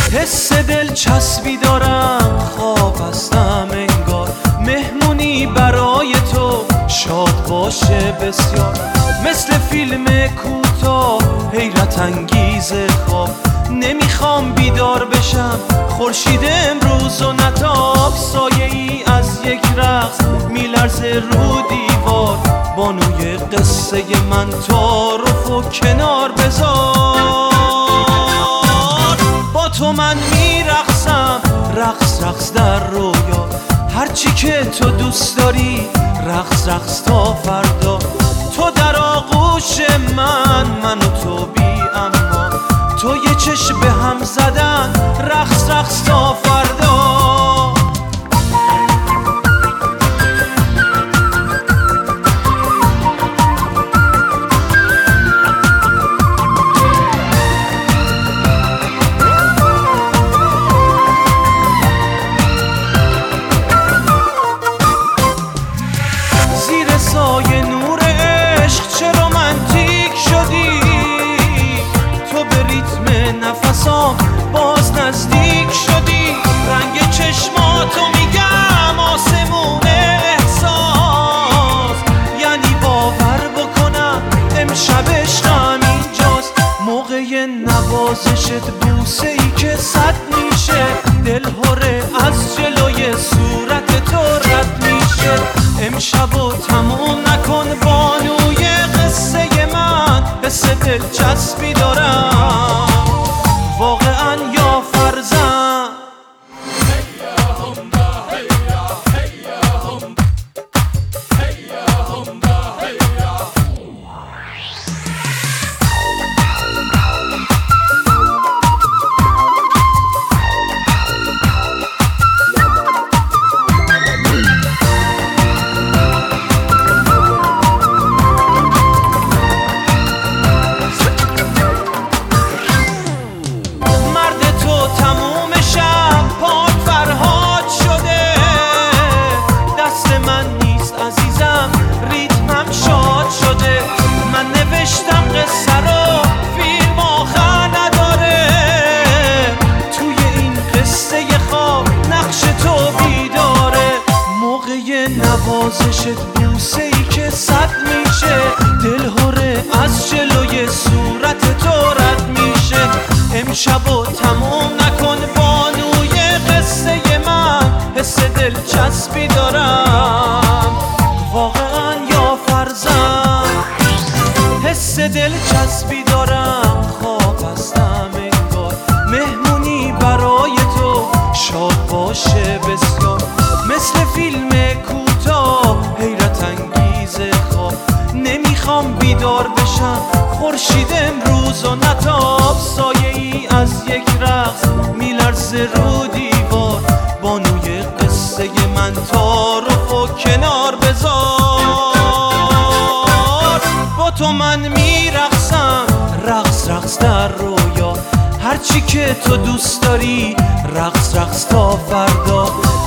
حس دلچسبی دارم، خواب هستم انگار، مهمونی برای تو شاد باشه بسیار. مثل فیلم کوتاه حیرت انگیز خواب، نمیخوام بیدار بشم خورشید امروز و نتاب. سایه ای از یک رقص میلرزه رو دیوار، بانوی قصه من تعارف و کنار بذار. با تو من میرقصم رقص رقص در رویا، هرچی که تو دوست داری رقص رقص تا فردا. تو در آغوش من و تو بی اما، تو یه چشم به هم زدن رقص رقص تا فردا. زیر سایه نور عشق چه رومانتیک شدی، تو به ریتم نفسام باز نزدیک شدی. رنگ چشماتو میگم آسمون احساس، یعنی باور بکنم امشب عشقم اینجاست. موقع نوازشت بوسه ای که صد میشه، دل هره از جلوی صورت تو رد میشه. امشبو تموم نکن بانوی قصه من، حس دلچسبی دارم واقعا یا فرزن. نوازشت بوسه ای که صد میشه، دل هره از جلوی صورت تو رد میشه. امشبو تموم نکن بانوی قصه من، حس دلچسبی دارم واقعا یا فرزن. حس دلچسبی دارم، خواب هستم انگار، مهمونی برای تو شاد باشه بسیار. مثل فیلم کوتاه حیرت انگیز خواب، نمیخوام بیدار بشم خورشید امروز و نتاب. سایه ای از یک رقص میلرزه رو دیوار، بانوی قصه من تعارف و کنار بذار. با تو من میرقصم رقص رقص در رویا، هرچی که تو دوست داری رقص رقص تا فردا.